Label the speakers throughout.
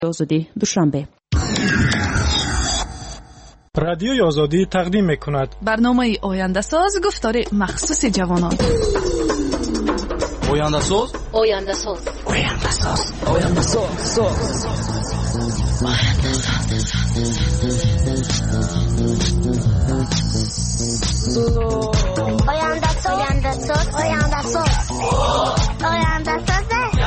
Speaker 1: آزادی دوشنبه.
Speaker 2: رادیوی آزادی تقدیم می‌کند
Speaker 3: برنامه آینده ساز گفتار مخصوص جوانان.
Speaker 4: آینده ساز
Speaker 5: آینده ساز
Speaker 4: آینده ساز آینده ساز
Speaker 5: آینده ساز آینده ساز آینده ساز آینده ساز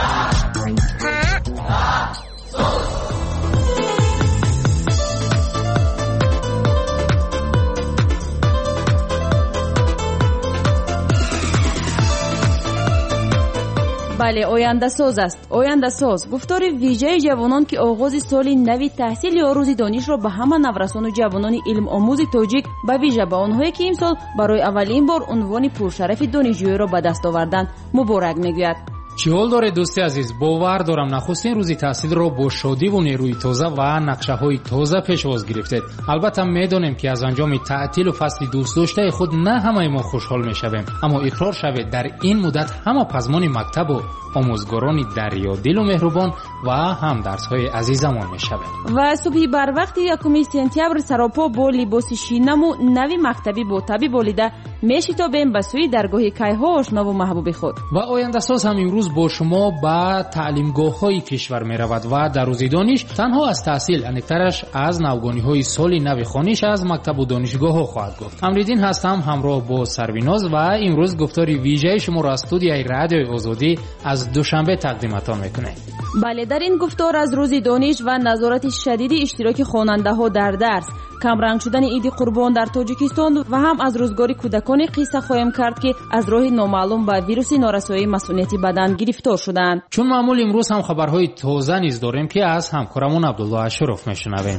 Speaker 1: بله، آینده ساز است. آینده ساز گفتار ویژه جوانان که آغاز سال نوی تحصیل یا روز دانش را به همه نورسان و جوانان علم آموز تاجیک به ویژه به آنهایی که امسال برای اولین بار عنوان پرشرف دانشجویی را به دست آوردند مبارک میگوید.
Speaker 6: چی حال داره دوستی عزیز؟ باور دارم نخستین روزی تحصیل را با شادی و نیروی تازه و نقشه‌های تازه پیشواز گرفتید. البته میدونیم که از انجام تعطیل و فصل دوست داشته خود نه همه ما خوشحال میشویم، اما اقرار شوید در این مدت همه پزمان مکتب و آموزگاران دریادل و مهربان و هم درس‌های عزیزمان میشویم.
Speaker 1: و صبحی بر وقت 1 سپتامبر سراپا با لباس شینم و نوی مکتبی با تبی بالیده میشتابیم به سوی درگاه کیها آشنا و محبوب خود.
Speaker 6: و آینده ساز هم امروز با شما به تعلیمگاه‌های کشور می‌رود و در روز دانش تنها از تحصیل انکترش از نوگانی‌های سال نو خوانش از مکتب و دانشگاه‌ها خواهد گفت. امریدین هستم همراه با سرویناز و امروز گفتار ویژه شما را از استودیوی رادیوی آزادی از دوشنبه تقدیمتان می‌کنیم.
Speaker 1: بله، در این گفتار از روز دانش و نظارت شدید اشتراک خواننده‌ها در درس، کمرنگ شدن عید قربان در تاجیکستان و هم از روزگار کودکان قصه خواهیم کرد که از راه نامعلوم به ویروس نارسایی مسئولیتی بدن گرفتار شدند.
Speaker 6: چون معمول امروز هم خبرهای تازه نیز داریم که از همکارمون عبدالله اشرف میشنویم.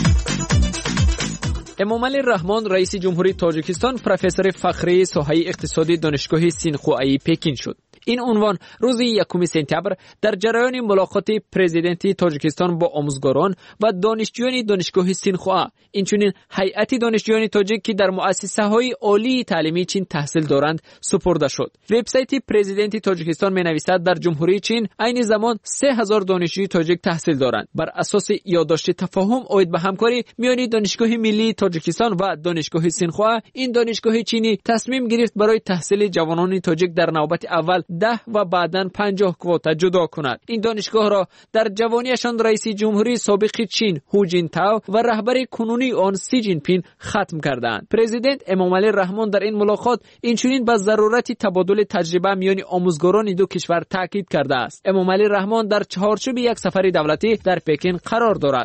Speaker 7: امامعلی رحمان رئیس جمهوری تاجیکستان پروفسور فخری ساحه اقتصادی دانشگاه سینخوایی پکین شد. این عنوان روز 1 سپتامبر در جریان ملاقات پرزیدنت تاجیکستان با آموزگاران و دانشجویان دانشگاه سینخوا، اینچنین هیئت دانشجویان تاجیک که در مؤسسه‌های عالی تعلیمی چین تحصیل دارند سپرده شد. وبسایت پرزیدنت تاجیکستان می‌نویسد در جمهوری چین عین زمان 3000 دانشجوی تاجیک تحصیل دارند. بر اساس یادداشت تفاهم اوید به همکاری میان دانشگاه ملی تاجیکستان و دانشگاه سینخوا، این دانشگاه چینی تصمیم گرفت برای تحصیل جوانان تاجیک در نوبت اول 10 و بعداً 50 کواتا جدا کند. این دانشگاه را در جوانیشان رئیس جمهوری سابق چین هو جینتائو و رهبر کنونی آن سی جین پین ختم کردند. پرزیدنت امامعلی رحمان در این ملاقات اینچنین به ضرورت تبادل تجربه میان آموزگاران دو کشور تاکید کرده است. امامعلی رحمان در چهارچوب یک سفر دولتی در پکین قرار دارد.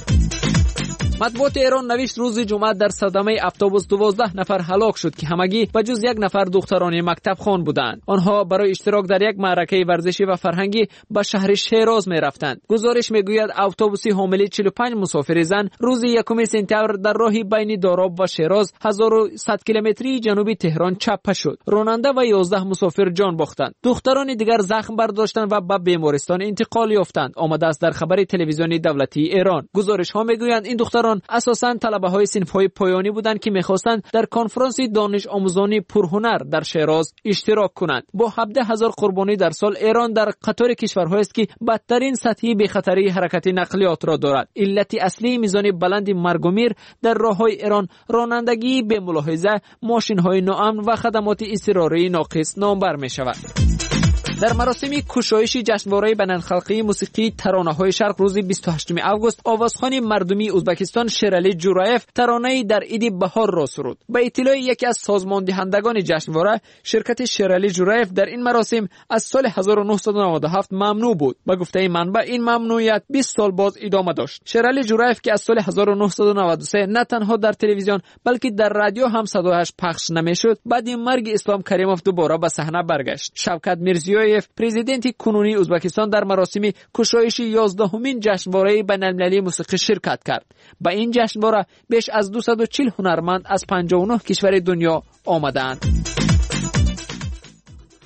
Speaker 7: مطبوعات ایران نوشت روز جمعه در صدمه اتوبوس 12 نفر هلاک شد که همگی به جز یک نفر دختران مکتب خوان بودند. آنها برای اشتراک در یک معرکه ورزشی و فرهنگی به شهر شیراز می رفتند. گزارش میگوید اتوبوسی حامل 45 مسافر زن روز 1 سپتامبر در راهی بین داراب و شیراز 1100 کیلومتری جنوبی تهران چپه شد. راننده و 11 مسافر جان باختند. دختران دیگر زخم برداشتند و به بیمارستان انتقال یافتند. آمده است در خبر تلویزیونی دولتی ایران. گزارش ها میگویند این دختران اساساً طلبه‌های صنف‌های پایانی بودند که می‌خواستند در کنفرانس دانش آموزانی پرهنر در شیراز اشتراک کنند. با 17,000 قربانی در سال، ایران در قطار کشورهایی است که بدترین سطح بی‌خطری حرکت نقلیات را دارد. علت اصلی میزان بلند مرگ و میر در راه‌های ایران رانندگی به ملاحظه، ماشین‌های ناامن و خدمات اضطراری ناقص نامبر می‌شود. در مراسم کشایش جشنواره بین‌المللی موسیقی ترانه‌های شرق روز 28 آگوست، آوازخوان مردمی ازبکستان شیرالی جورایف ترانه‌ای در عید بهار را سرود. به اطلاع یکی از سازماندهندگان جشنواره، شرکت شیرالی جورایف در این مراسم از سال 1997 ممنوع بود. به گفته منبع این ممنوعیت 20 سال باز ادامه داشت. شیرالی جورایف که از سال 1993 نه تنها در تلویزیون بلکه در رادیو هم صدایش پخش نمی‌شد، بعد مرگ اسلام کریموف دوباره به صحنه برگشت. شوکت میرزیویف پرزیدنت کنونی ازبکستان در مراسم کشایش 11مین جشنواره بین‌المللی موسیقی شرکت کرد. به این جشنواره بیش از 240 هنرمند از 59 کشور دنیا آمدند.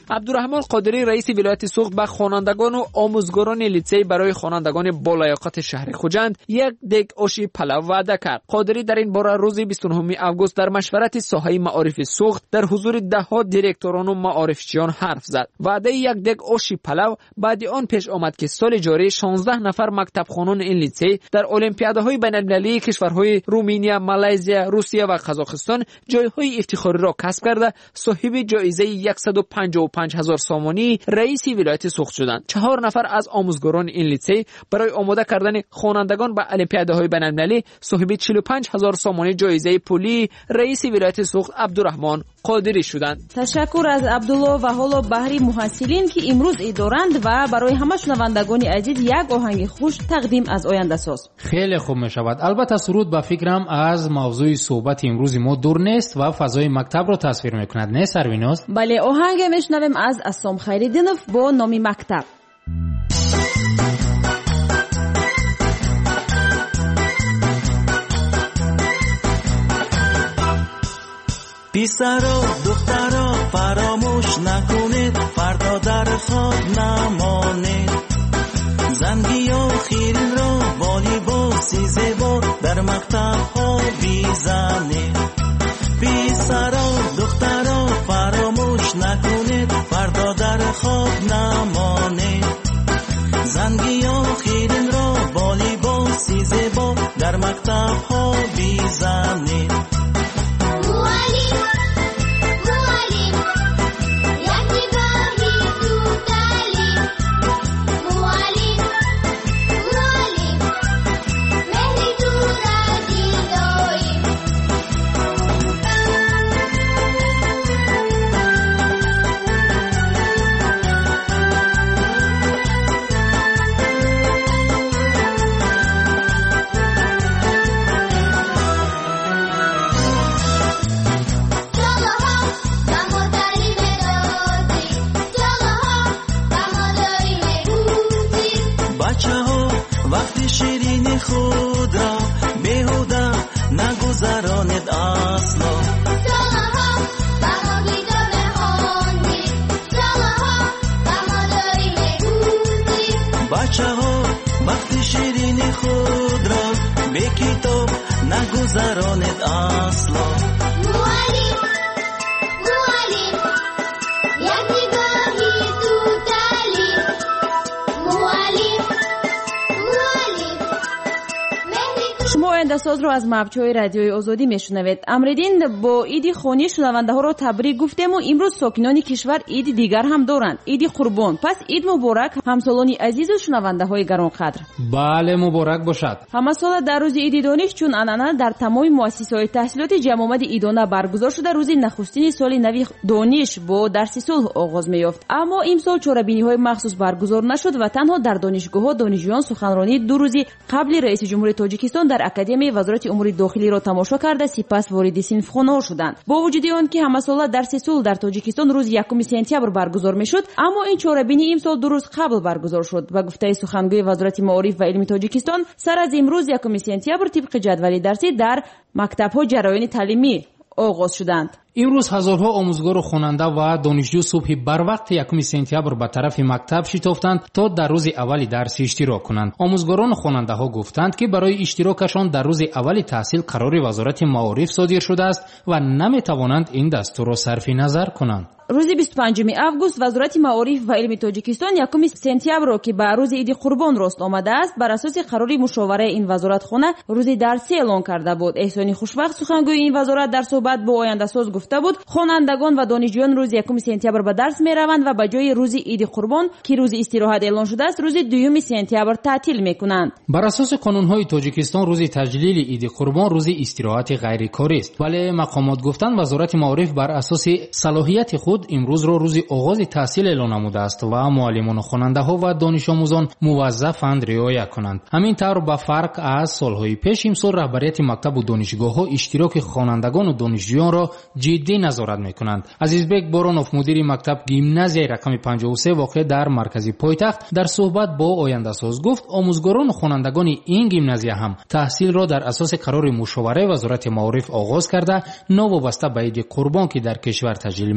Speaker 7: عبدالرحمن قادری رئیس ولایت سوخت به خوانندگان و آموزگاران لیسه برای خوانندگان بالایاقت شهر خوجند یک دگ آشی پلو وعده کرد. قادری در این باره روز 29 آگوست در مشورت ساحه معارف سوخت در حضور دهها دیرکتوران و معارفچیان حرف زد. وعده یک دگ آشی پلو بعد آن پیش آمد که سال جاری 16 نفر مکتب خوانان این لیسه در المپیادهای بین‌المللی کشورهای رومانیا، مالزی، روسیه و قزاقستان جایهای افتخاری را کسب کرده صاحب جایزه 155,000 سامانی رئیس ولایت سوخت شدند. 4 نفر از آموزگاران این لیسه برای آماده کردن خوانندگان به المپیادهای بین‌المللی صاحب 45,000 سامانی جایزه پولی رئیس ولایت سوخت عبدالرحمن قادری شدند.
Speaker 1: تشکر از عبدالله و حالا بحری محصلین که امروز ایدارند و برای همه شنوندگان عزیز یک آهنگ خوش تقدیم از آینده ساز.
Speaker 6: خیلی خوب می شود. البته سرود به فکرم از موضوع صحبت امروز ما دور نیست و فضای مکتب را تصویر میکند، نه سرویناز؟
Speaker 1: بله، آهنگ میشنویم از اسام خیرالدینов با نام مکتب.
Speaker 8: پسرا دخترا فراموش نکنید فردا در خواب نمانید زندگی و خیرین را با لباسی زیبا در مکتب ها بیزنید پسرا دخترا فراموش نکنید فردا در خواب نمانید زندگی و خیرین را با لباسی زیبا در مکتب ها بیزنید خود را بیهوده نگذرانید اصلا سالها با ما بیدار بخوانید سالها با ما داریم میگوزید بچه ها وقتی شیرین خود را به کتاب نگذرانید اصلا معلم یکی باهی تو تعلیم معلم
Speaker 1: شما آینده ساز رو از مبچه‌های رادیوی آزادی میشنوید. امریدین با عید خونی شنونده ها رو تبریک گفتیم و امروز ساکنان کشور عید دیگر هم دارند، عید قربان. پس عید مبارک همسالان عزیز و شنونده های گرانقدر.
Speaker 6: بله مبارک باشد.
Speaker 1: همه سال در روز عید دانش چون انانه در تمام مؤسسه‌های تحصیلاتی جمع آمد عیدانه برگزار شده. روز نخستین سال نوی دانش با درس صلح آغاز می‌یافت، اما امسال چهاربینی‌های مخصوص برگزار نشد و تنها در دانشگاه‌ها دانشجویان سخنرانی 2 روزی قبل رئیس جمهوری تاجیکستان در اکادمی وزارت امور داخلی را تماشا کرده سپس وارد صنفخانه‌ها شدند. با وجود آنکه همه ساله درس صلح در تاجیکستان روز 1 سپتامبر برگزار می‌شد، اما این چهاربینی امسال 2 روز قبل برگزار شد. و گفته سخنگوی وزارت معارف و علم تاجیکستان سر از امروز 1 سپتامبر طبق جدول درسی در مکتب‌ها جریان تعلیمی آغاز شدند.
Speaker 6: امروز هزارها آموزگار و خواننده و دانشجو صبح بر وقت 1 سپتامبر به طرف مکتب شتافتند تا در روز اول درس اشتراک کنند. آموزگاران و خواننده ها گفتند که برای اشتراکشان در روز اول تحصیل قرار وزارت معارف صادر شده است و نمیتوانند این دستور را صرف نظر کنند.
Speaker 1: روز 25 آگوست وزارت معارف و علم تاجیکستان 1 سپتامبر را که به روز عید قربان راست آمده است بر اساس قرار مشاوره این وزارت خانه روز درسی اعلان کرده بود. احسانی خوشبخت سخنگوی این وزارت در صحبت با آینده ساز گفته بود خوانندگان و دانشجویان روز 1 سپتامبر به درس میروند و به جای روز عید قربان که روز استراحت اعلان شده است روز 2 سپتامبر تعطیل میکنند.
Speaker 6: بر اساس قانون‌های تاجیکستان روز تجلیل عید قربان روز استراحت غیر کاری است، ولی مقامات گفتند وزارت معارف بر اساس صلاحیت خود امروز را روز آغاز تحصیل اعلان نموده است و معلمان و خواننده‌ها و دانش آموزان موظفند رعایت کنند. همین طور به فرق از سالهای پیش امسال رهبریت مکتب و دانشگاه‌ها اشتراک خوانندگان و دانشجویان را جدی نظارت می‌کنند. عزیزبک بارانوف مدیر مکتب گیمنازیای رقم 53 واقع در مرکز پایتخت در صحبت با آینده ساز گفت آموزگاران و خوانندگان این گیمنازیا هم تحصیل را در اساس قرار مشاوره وزارت معارف آغاز کرده نوابسته به عید قربان که در کشور تجلیل می‌شود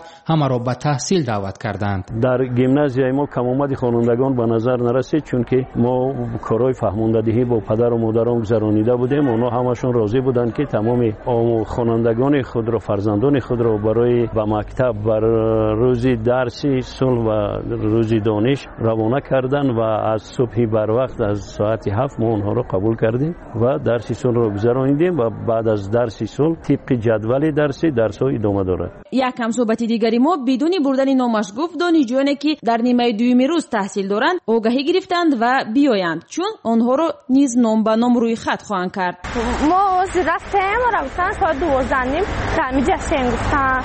Speaker 6: همه را به تحصیل دعوت کردند.
Speaker 9: در گیمنازیای ما کم آمد خوانندگان به نظر نرسید، چون که ما کارهای فهماندهی با پدر و مادران گذرانیده بودیم. اونا همشون راضی بودند که تمام خوانندگان خود را، فرزندان خود را برای به مکتب بر روز درسی صلح و روز دانش روانه کردند و از صبح بر وقت از ساعت 7 ما اونها را قبول کردیم و درس صلح را گذراندیم و بعد از درس صلح طبق جدول درس‌ها ادامه دارد.
Speaker 1: یک کم صحبت دیگری ما بدون بردن نامش گفت دانشجویانی که در نیمه دوم روز تحصیل دارند آگاهی گرفتند و بیایند، چون آنها را نیز نام به نام روی خط خواهند کرد.
Speaker 10: ما رفتیم و رفتن ساعت 12:30 تعمید جشن گفتن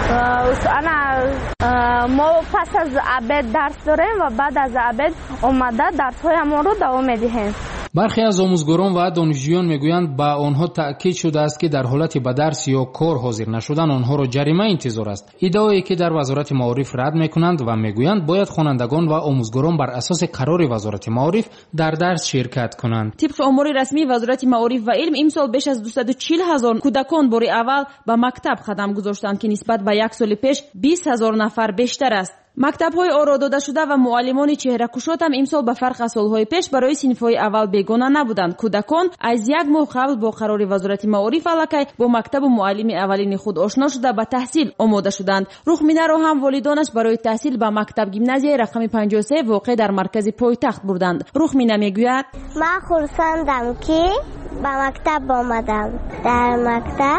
Speaker 10: ما پس از عبد درس داریم و بعد از عبد اومده درس‌های ما رو دوام میدیم.
Speaker 6: برخی از آموزگاران و دانشجویان میگویند با آنها تأکید شده است که در حالت به درس یا کار حاضر نشدن آنها را جریمه انتظار است. ادعایی که در وزارت معارف رد میکنند و میگویند باید خوانندگان و آموزگاران بر اساس قرار وزارت معارف در درس شرکت کنند.
Speaker 1: طبق امور رسمی وزارت معارف و علم امسال بیش از 240,000 کودکان بار اول به مکتب قدم گذاشتند که نسبت به یک سال پیش 20,000 نفر بیشتر است. مکتب‌های آرا داده شده و معلمان چهره کشات هم امسال به فرق از سال‌های پیش برای صنف‌های اول بیگانه نبودند. کودکان از یک ماه قبل با قرار وزارت معارف الکی با مکتب و معلم اولین خود آشنا شده به تحصیل آماده شدند. روحمینه را هم والدانش برای تحصیل به مکتب گیمنازیای رقم 53 واقع در مرکز پایتخت بردند. روحمینه میگوید
Speaker 5: من خرسندم که به مکتب آمدم. در مکتب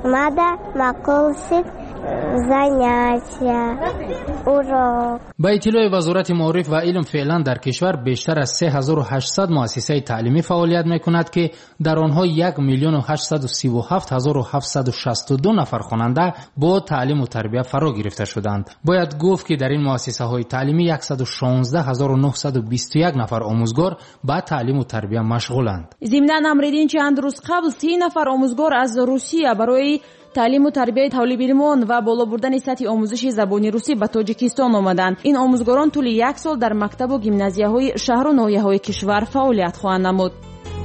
Speaker 5: مقاصد занятия урок.
Speaker 6: با اطلاع وزارت معارف و علم فعلا در کشور بیشتر از 3800 مؤسسه تعلیمی فعالیت میکند که در آنها 1,837,762 نفر خواننده با تعلیم و تربیت فرا گرفته شدند. باید گفت که در این مؤسسه های تعلیمی 116,921 نفر آموزگار با تعلیم و تربیت مشغولند.
Speaker 1: ضمناً امریدین چند روز قبل 30 نفر آموزگار از روسیه برای تعلیم و تربیت حولی بیرمان و بالا بردن سطح آموزش زبان روسی به تاجیکستان آمدند. این آموزگاران طول یک سال در مکتب و گیمنازیاهای شهر و ناحیه‌های کشور فعالیت خواهند نمود.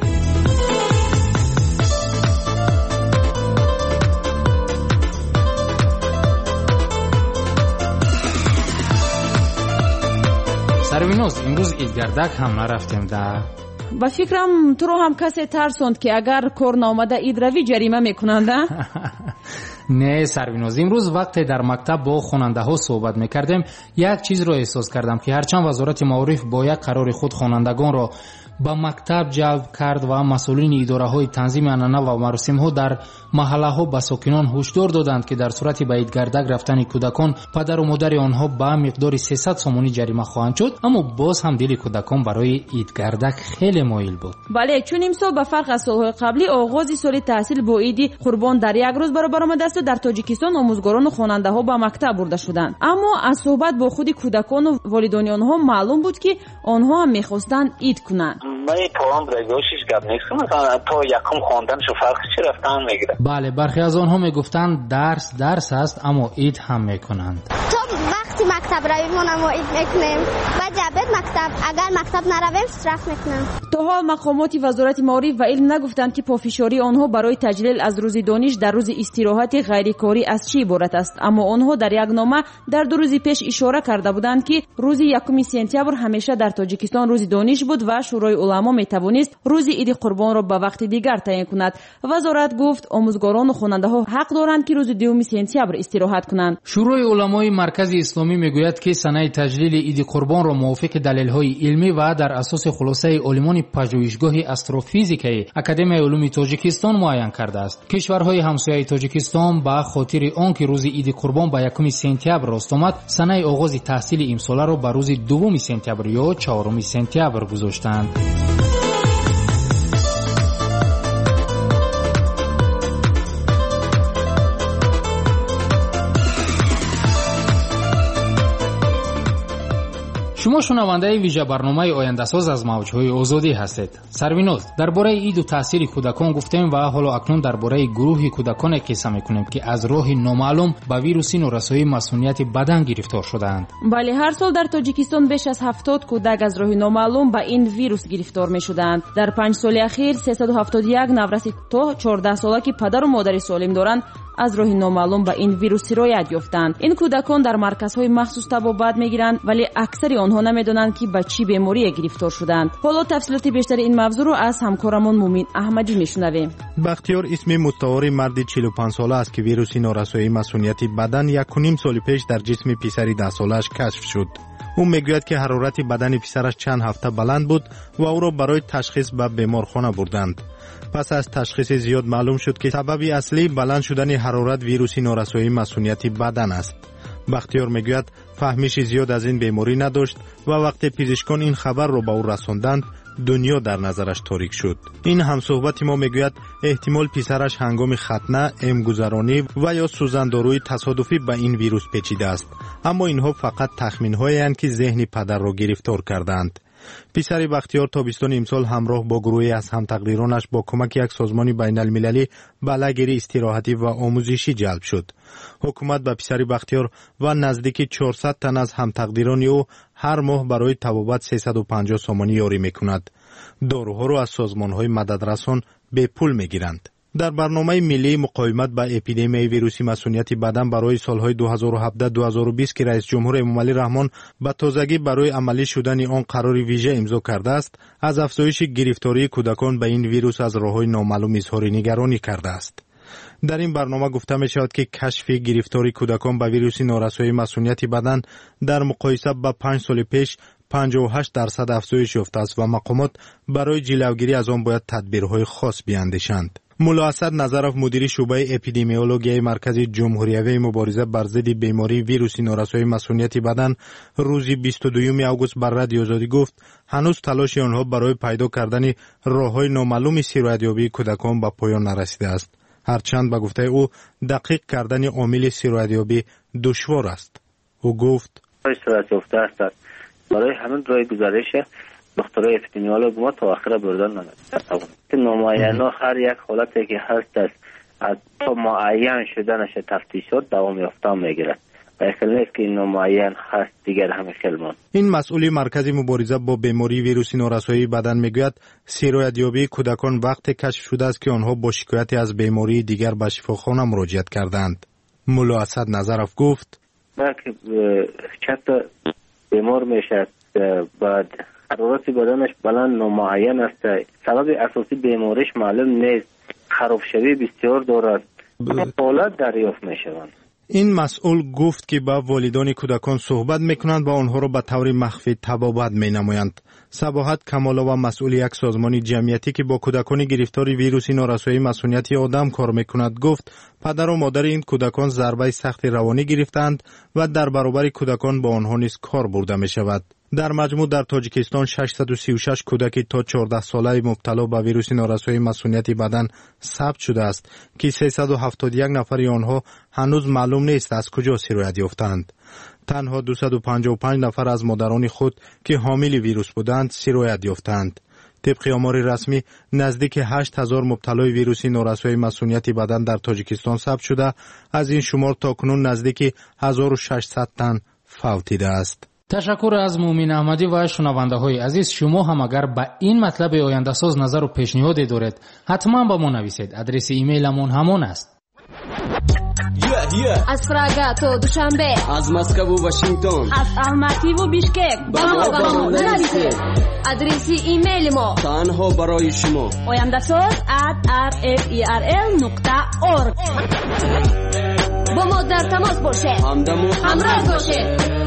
Speaker 6: سرویناز امروز ایدگردک هم نرفتیم ده.
Speaker 1: با فکرم تو رو هم کسی ترسوند که اگر کار نامده اید روی جریمه میکنند.
Speaker 6: نه سرویناز، امروز وقتی در مکتب با خواننده ها صحبت میکردیم یک چیز رو احساس کردم که هرچند وزارت معارف با یک قرار خود خوانندگان را به مکتب جلب کرد و مسئولین اداره های تنظیم عنعنه و مراسم ها در محله ها به ساکنان هشدار دادند که در صورت به ایدگردک رفتن کودکان پدر و مادر آنها به مقدار 300 سومانی جریمه خواهند شد. اما باز هم دل کودکان برای ایدگردک خیلی مایل بود.
Speaker 1: بله، چون امسال به فرق از سالهای قبلی آغاز سال تحصیل با عید قربان در یک روز برابر آمده است. در تاجیکستان آموزگاران و خواننده ها به مکتب برده شدند، اما از صحبت با خود کودکان و والدین آنها معلوم بود که آنها هم می‌خواستند عید کنند.
Speaker 11: من پاهم رگوشش گپ نیست، مثلا تا یکم خواندنشو فرقی چی رفتن میگیره.
Speaker 6: بله، برخی از آنها میگفتند درس است اما عید هم میکنند.
Speaker 5: تو وقتی مکتب رویم ما عید میکنیم و جبت مکتب، اگر مکتب نرویم استراحت میکنیم.
Speaker 1: تا حال مقامات وزارت معارف و علم نگفتند که پافشاری آنها برای تجلیل از روز دانش در روز استراحت غیرکاری از چی عبارت است، اما آنها در یک نامه در 2 روز پیش اشاره کرده بودند که روز 1 سپتامبر همیشه در تاجیکستان روز دانش بود و شورای علما میتوانست روز عید قربان را به وقت دیگر تعیین کند. وزارت گفت آموزگاران و خواننده ها حق دارند که روز 2 سپتامبر استراحت کنند.
Speaker 6: شورای علمای مرکز اسلامی میگوید که سنه تجلیل عید قربان را موافق دلایل علمی و در اساس خلاصه علمان پژوهشگاه استروفیزیکی اکادمی علوم تاجیکستان معین کرده است. کشورهای همسایه تاجیکستان به خاطر آنکه روز عید قربان به 1 سپتامبر راست آمد، سنه آغاز تحصیل امسال را به روز 2 سپتامبر یا 4 سپتامبر گذاشتند. شما شنونده ویژه برنامه آینده ساز از موجهای آزادی هستید. سرویناز، درباره عید و تاثیر کودکان گفتیم و حالا اکنون درباره گروه کودکان قصه میکنیم که از راه نامعلوم به ویروس نورسایی مسمومیت بدن گرفتار شدند.
Speaker 1: بله، هر سال در تاجیکستان بیش از 70 کودک از راه نامعلوم به این ویروس گرفتار میشدند. در 5 سال اخیر 371 نورسی تا 14 ساله که پدر و مادر سالم دارند از راه نامعلوم به این ویروس سرایت یافتند. این کودکان در مرکزهای مخصوص تبابت میگیرند ولی اکثر آنها نمیدونند که به چی بیماری گرفتار شدند. حالا تفصیلات بیشتر این موضوع رو از همکارمون مومین احمدی میشنویم.
Speaker 12: بختیار اسم متعاری مردی 45 ساله است که ویروس نارسایی مسئولیتی بدن 1.5 سال پیش در جسم پسری 10 سالش کشف شد. او میگوید که حرارت بدن پسرش چند هفته بلند بود و او را برای تشخیص به بیمارخانه بردند. پس از تشخیص زیاد معلوم شد که سبب اصلی بلند شدن حرارت ویروس نارسایی مسئولیتی بدن است. بختیار میگوید فهمیش زیاد از این بیماری نداشت و وقتی پزشکان این خبر را به او رساندند دنیا در نظرش تاریک شد. این همصحبت ما میگوید احتمال پسرش هنگام ختنه، امگذرانی و یا سوزنداروی تصادفی به این ویروس پیچیده است، اما اینها فقط تخمین‌هایی اند که ذهن پدر را گرفتار کردند. پسر بختیار تابستان امسال همراه با گروهی از همتقدیرانش با کمک یک سازمان بین المللی به لگری استراحتی و آموزشی جلب شد. حکومت به پسر بختیار و نزدیک 400 تن از همتقدیران او هر ماه برای طبابت 350 سومانی یاری میکند. داروها را از سازمان‌های مددرسان به پول میگیرند. در برنامه ملی مقاومت با اپیدمی ویروس مسئولیتی بدن برای سالهای 2017-2020 که رئیس جمهور امامعلی رحمان به تازگی برای عملی شدن آن قرار ویژه امضا کرده است، از افزایش گرفتاری کودکان به این ویروس از راه‌های نامعلوم اظهار نگرانی کرده است. در این برنامه گفته می شود که کشف گرفتاری کودکان به ویروس نارسایی مسئولیتی بدن در مقایسه با 5 سال پیش 58% افزایش یافته است و مقامات برای جلوگیری از آن باید تدبیرهای خاص بیاندیشند. ملا اسد نظرов مدیر شعبه اپیدمیولوژی مرکز جمهوریت مبارزه بر ضد بیماری ویروس نارسایی مسئولیتی بدن روز 22 آگوست بر رادیو آزادی گفت هنوز تلاش آنها برای پیدا کردن راه‌های نامعلوم سیرویدیابی کودکان به پایان نرسیده است. هرچند به گفته او دقیق کردن عامل سیرویدیابی دشوار است. او گفت
Speaker 13: برای همین راه گزارش دکترای اپیدمیولوژ ما تا آخر بردن نمی‌توانند. نمایانا هر یک حالتی که هست از تا معین شدنش تفتیشات دوام یافته میگیرد. خیلی نیست که این نمایان هست دیگر همه خلمان.
Speaker 12: این مسئولی مرکز مبارزه با بیماری ویروس نارسایی بدن میگوید سیرویدیابی کودکان وقت کشف شده است که آنها با شکایت از بیماری دیگر به شفاخانه مراجعت کردند. ملا اسد نظرов گفت
Speaker 13: که چند بیمار میشه بعد حرارت بدنش بلند نامعین است، سبب اساسی بیماریش معلوم نیست، خرابشوی بسیار دارد، حالت دریافت میشوند.
Speaker 12: این مسئول گفت که با والدان کودکان صحبت میکنند و آنها را به طور مخفی تبابت مینمایند. صباحت کمالا و مسئول یک سازمان جمعیتی که با کودکان گرفتار ویروس نارسایی مسئولیتی آدم کار میکند گفت پدر و مادر این کودکان ضربه سخت روانی گرفتند و در برابر کودکان با آنها نیز کار برده می شود. در مجموع در تاجیکستان 636 کودک تا 14 ساله مبتلا به ویروس نارسایی مسئولیتی بدن ثبت شده است که 371 نفر آنها هنوز معلوم نیست از کجا سرایت یافتند. تنها 255 نفر از مادران خود که حامل ویروس بودند سرایت یافتند. طبق آمار رسمی نزدیک 8000 مبتلای ویروس نارسایی مسئولیتی بدن در تاجیکستان ثبت شده، از این شمار تاکنون نزدیک 1600 تن فوتیده است.
Speaker 6: تشکر از مومین احمدی و شنونده های عزیز. شما هم اگر به این مطلب آینده ساز نظر و پیشنهادی دارید حتما با ما نویسید. آدرس ایمیلمون همان است.
Speaker 14: از پراگا تا دوشنبه،
Speaker 15: از مسکو و واشنگتن،
Speaker 14: از الماتی و بیشکک با ما نویسید. آدرس ایمیل ما
Speaker 15: تنها برای شما
Speaker 14: oyandasaz@rferl.org. با ما در تماس باشید، همراه باشید.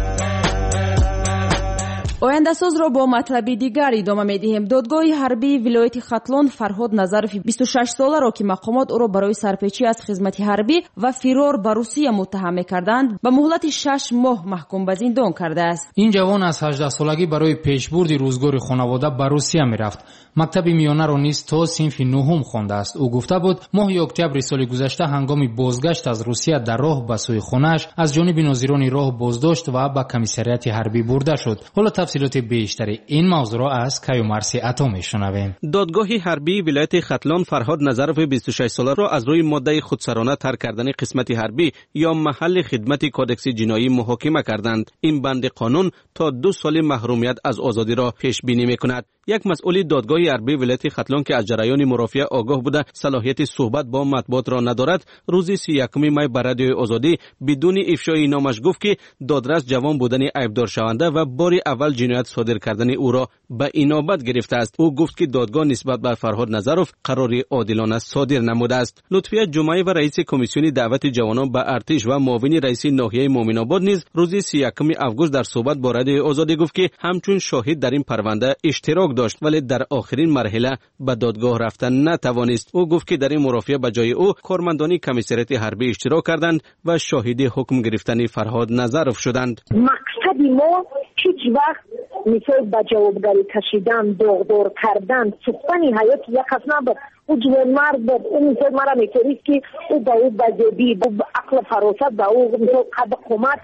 Speaker 1: آینده ساز را با مطلب دیگر ادامه می‌دهیم. دادگاه حربی ولایت ختلان فرهاد نظرов 26 ساله را که مقامات او را برای سرپیچی از خدمت حربی و فرار به روسیه متهم کردند به مهلت 6 ماه محکوم به زندان کرده است.
Speaker 6: این جوان از 18 سالگی برای پیشبرد روزگار خانواده به روسیه می‌رفت. مکتب میانه را نیز تا صنف نهم خوانده است. او گفته بود ماه اکتبر سال گذشته هنگام بازگشت از روسیه در راه به سوی خانه‌اش از جانب ناظران راه بازداشت و به کمیسریات حربی برده شد. حالا تفصیلات بیشتر این موضوع را از کیومرثی عطا میشنویم.
Speaker 16: دادگاه حربی ولایت ختلان فرهاد نظرov 26 ساله را از روی ماده خودسرانه ترک کردن قسمت حربی یا محل خدمت کودکس جنایی محاکمه کردند. این بند قانون تا 2 سال محرومیت از آزادی را پیش بینی میکند. یک مسئول دادگاه نیروهای حربی ولایت ختلان که از جریان مرافعه آگاه بوده صلاحیت صحبت با مطبوعات را ندارد، روز 31 می بر رادیوی آزادی بدون افشای نامش گفت که دادرس جوان بودن عیبدار شونده و بار اول جنایت صادر کردن او را به اینابت گرفته است. او گفت که دادگاه نسبت به فرهاد نظرов قراری عادلانه صادر نموده است. لطفیه جمعه و رئیس کمیسیون دعوت جوانان به ارتش و معاون رئیس ناحیه مومن آباد نیز روز 31 آگوست در صحبت با رادیوی آزادی گفت که همچون شاهد در این پرونده اشتراک داشت ولی در آخرین مرحله به دادگاه رفتن نتوانست. او گفت که در این مرافعه به جای او کارمندان کمیسریت حربی اشتراک کردند و شاهد حکم گرفتن فرهاد نظرов شدند.
Speaker 17: مقصد ما هیچ وقت مثل به جوابگری کشیدن، داغدار کردن، سوختن حیات یک کس نبود. او جوان مرد بود. او مثل مرا میتونست که او به او بزدی، به عقل فراست، به او مثل قد قومت،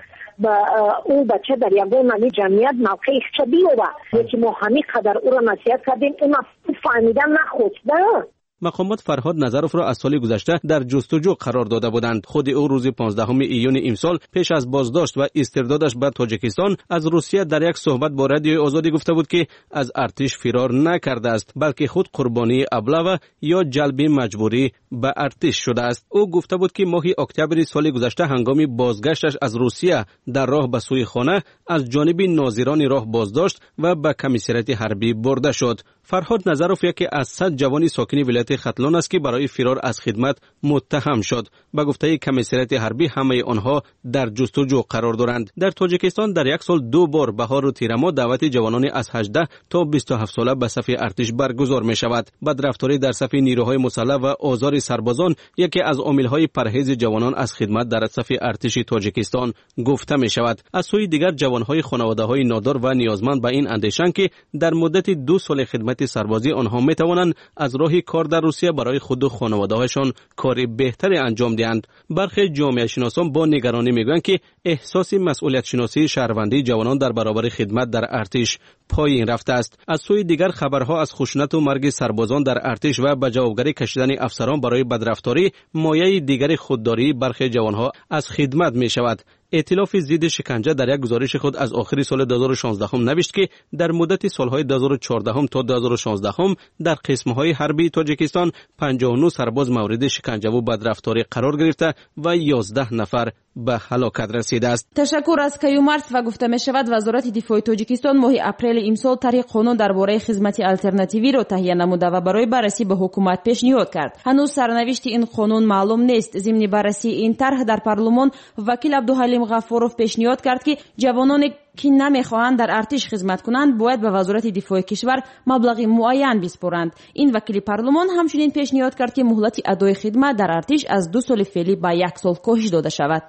Speaker 17: او بچه در یگان جمعیت موقع چه بیوه که ما همین قدر او را نصیحت کردیم اون فهمیدن نخواسته.
Speaker 16: مقامات فرهاد نظرов را از سال گذشته در جستجو قرار داده بودند. خود او روز 15 ایون امسال پیش از بازداشت و استردادش به تاجیکستان از روسیه در یک صحبت با رادیوی آزادی گفته بود که از ارتش فرار نکرده است بلکه خود قربانی ابله یا جلب مجبوری به ارتش شده است. او گفته بود که ماه اکتبر سال گذشته هنگام بازگشتش از روسیه در راه به سوی خانه از جانب ناظران راه بازداشت و به کمیسریت حربی برده شد. فرهاد نظرов یکی از 100 جوان ساکن ولایت ختلان است که برای فرار از خدمت متهم شد. به گفته کمیسریت حربی همه آنها در جستجو قرار دارند. در تاجیکستان در یک سال 2 بار بهار و تیر ماه دعوت جوانان از 18 تا 27 ساله به صف ارتش برگزار می شود. بدرفتاری در صف نیروهای مسلح و آزار سربازان یکی از عاملهای پرهیز جوانان از خدمت در صف ارتش تاجیکستان گفته می شود. از سوی دیگر جوانهای خانواده‌های نادار و نیازمند به این اندیشند که در مدت 2 سال خدمت سربازی آنها می توانند از راه کار در روسیه برای خود و خانواده‌هایشان کار بهتری انجام دهند. برخی جامعه شناسان با نگرانی میگویند که احساس مسئولیت شناسی شهروندی جوانان در برابر خدمت در ارتش پایین رفته است. از سوی دیگر خبرها از خشونت و مرگ سربازان در ارتش و به جوابگری کشیدن افسران برای بدرفتاری مایه دیگر خودداری برخی جوانها از خدمت می شود. ائتلاف ضد شکنجه در یک گزارش خود از آخر سال 2016 نوشت که در مدت سالهای 2014 تا 2016 در قسمهای حربی تاجیکستان 59 سرباز مورد شکنجه و بدرفتاری قرار گرفته و 11 نفر به هلاکت رسیده است.
Speaker 1: تشکر از کیومرث و گفته می شود وزارت دفاع تاجیکستان ماه اپریل امسال طرح قانون درباره خدمت آلترناتیوی را تهیه نموده و برای بررسی به حکومت پیشنهاد کرد. هنوز سرنوشت این قانون معلوم نیست. ضمن بررسی این طرح در پارلمان وکیل عبدالحلیم غفورов پیشنهاد کرد که جوانانی که نمیخواهند در ارتش خدمت کنند باید به وزارت دفاع کشور مبلغ معین بسپارند. این وکیل پارلمان همچنین پیشنهاد کرد که مهلت ادای خدمت در ارتش از 2 سال فعلی به 1 سال کاهش داده شود.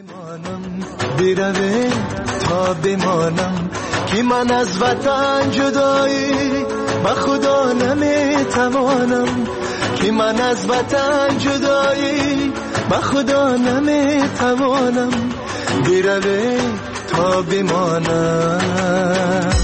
Speaker 8: بیروه تا بمانم که من از وطن جدایی به خدا نمیتوانم، که من از وطن جدایی به خدا نمیتوانم، بیروه تا بمانم.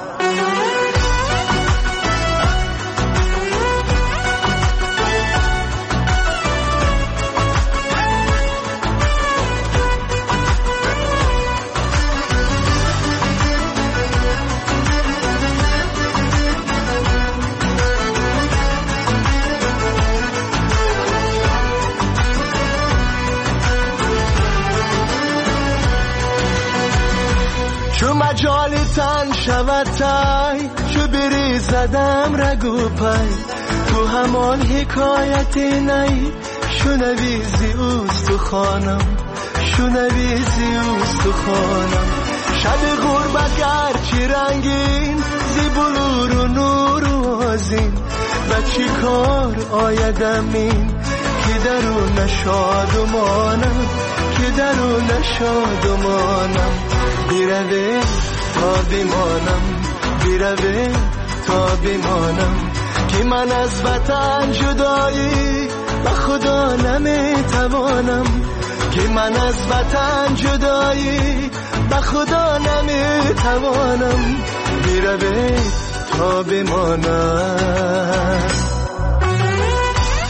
Speaker 8: چو مجال تن شود تای، چو بری زدم رگو پای، تو همان حکایت نی، شنویزی اوست تو خانم، شنویزی اوست تو خانم. شب غربت گرچه رنگین، زی بلور و نور و آزین، و چی کار آیدم این که درو نشادمانم، که درو نشادمانم. بیروه تا بمانم، بیروه تا بمانم، که من از وطن جدایی به خدا نمیتوانم، که من از وطن جدایی به خدا نمیتوانم، بیروه تا بمانم.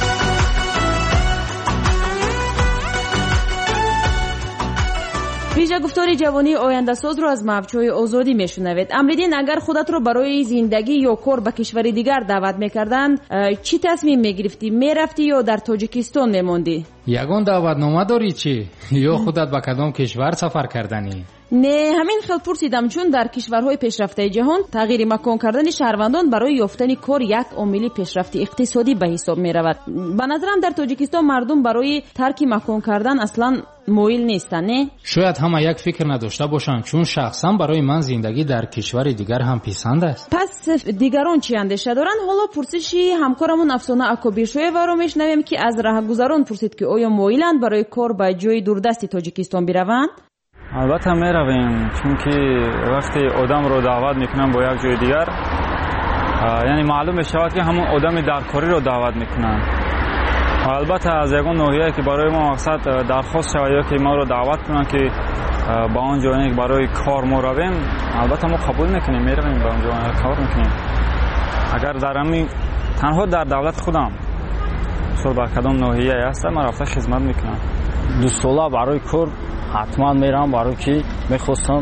Speaker 1: ویژه اینجا گفتار جوانی آینده ساز رو از موجهای آزادی میشنوید. امریدین اگر خودت رو برای زندگی یا کار به کشوری دیگر دعوت میکردن چی تصمیم میگرفتی؟ میرفتی یا در تاجیکستان میموندی؟
Speaker 6: یگان دعوتنامه داری چی؟ یا خودت به کدام کشور سفر کردنی؟
Speaker 1: نه، همین خیلی پرسیدم، چون در کشورهای پیشرفته جهان تغییر مکان کردن شهروندان برای یافتن کار یک عامل پیشرفت اقتصادی به حساب می رود. به نظرم در تاجیکستان مردم برای ترک مکان کردن اصلا مویل نیستن. نه؟
Speaker 6: شاید همه یک فکر نداشته باشند، چون شخصا برای من زندگی در کشور دیگر هم پسند است.
Speaker 1: پس دیگران چی اندیشه دارن؟ حالا پرسشی همکارمون افسانه اکابیرشویه رو میشنویم که از راهگذران پرسید که آیا مویلند برای کار به جای دوردست تاجیکستان بروند؟
Speaker 18: البته می رویم، چون که وقتی آدم رو دعوت میکنن با یک جای دیگر، یعنی معلوم شود که همون آدم در کاری رو دعوت میکنن. البته از یگان ناحیه که برای ما مقصد درخواست شود یا که ما رو دعوت کنن که با اون جایی که برای کار ما رویم، البته ما قبول میکنیم، می رویم با اون جایی کار میکنیم. اگر در همین تنها در دولت خودم سر بر کدام ناحیه هست ما رفته خدمت میکنم.
Speaker 19: 2 ساله برای کار حتما میرم، برای که میخواستم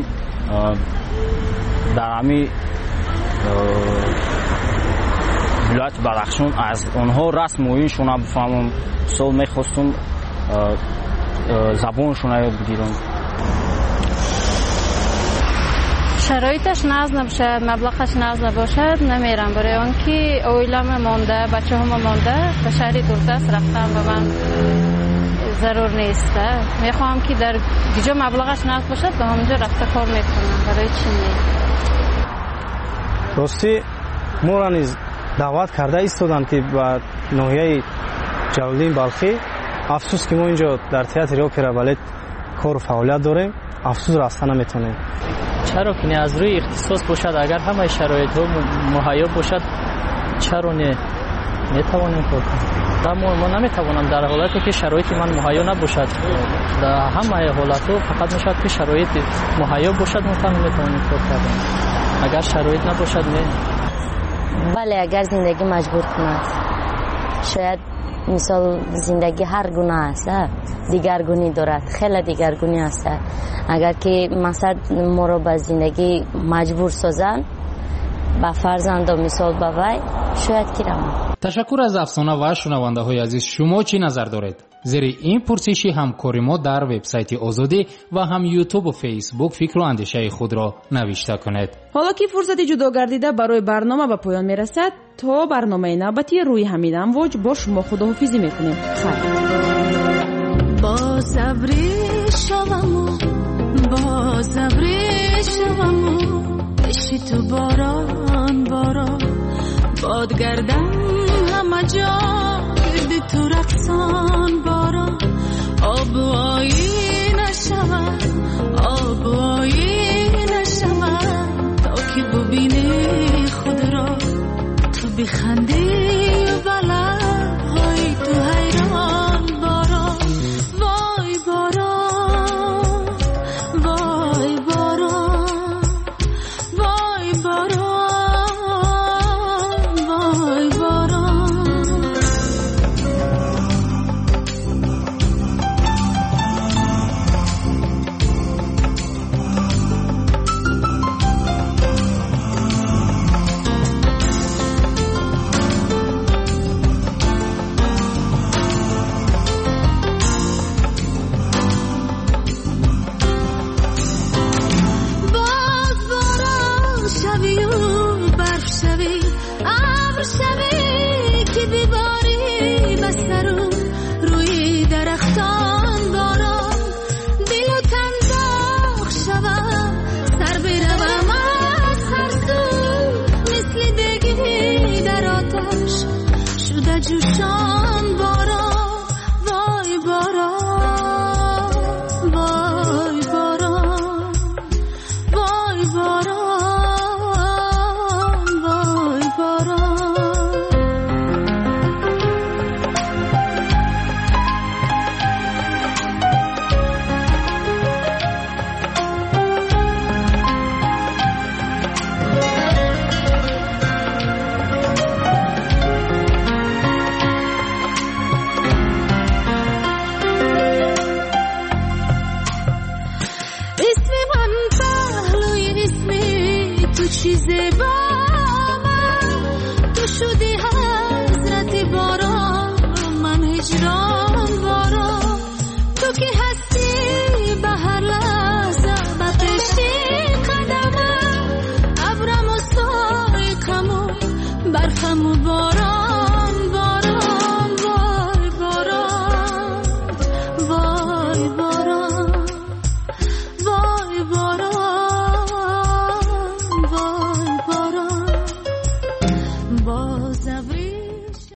Speaker 19: در همین ولایت بدخشان از اونها رسم و اینشون بفهمم. سال میخواستم زبانشون رو یاد بگیرم.
Speaker 20: شرایطش ناز نباشد، مبلغش ناز نباشد نمیرم، برای اون که اویلم مانده، بچه هم مانده، به شهر دوردست رفتم به من ضرور نیست. میخوام که در دیجا مبلغش ناز باشد به همونجا رفته کار میکنم. برای چی نه؟
Speaker 21: راستی ما نیز دعوت کرده ایستادن که به ناحیه جلالدین بلخی. افسوس که ما اینجا در تئاتر اپرا بالت کار و فعالیت داریم، افسوس راسته نمیتونیم.
Speaker 22: چرا که از روی اختصاص باشد، اگر همه شرایط ها مهیا باشد چرا نه میتوانیم کار کنیم. ما نمیتوانم در حالتی که شرایط من مهیا نباشد، در همه حالت ها فقط میشد که شرایط مهیا باشد میتوانیم کار کنیم. اگر شرایط نباشد نه.
Speaker 23: بله، اگر زندگی مجبور کند، شاید مثال زندگی هر گونه است، دیگرگونی دارد، خیلی دیگرگونی است. اگر که مثلا ما رو به زندگی مجبور سازن، به فرزند و مثال به وی، شاید که روم.
Speaker 6: تشکر از افسانه و شنونده های عزیز. شما چی نظر دارید؟ زیر این پرسشی همکاری ما در وبسایت آزادی و هم یوتیوب و فیسبوک فکر و اندیشه خود را نوشته کنید.
Speaker 1: حالا که فرصت جدا گردیده برای برنامه به پایان میرسد، تا برنامه نوبتی روی حمید امواج با شما خداحافظی میکنیم.
Speaker 24: با صبری شوم، با صبری شوم، بشی تو باران باران، باد گردم همه جا، گردی تو رقصان باران، آب و آیی نشود، آب و آیی نشود، تا که ببینی خود را تو بخندی و بلا های تو حیران باران، وای باران، وای باران، وای باران، وای باران. شوی که بیباری بسترو روی درختان باران، دل و تن داغ شوم، سر بروم از هر سو، مثل دگی در آتش شده جوشان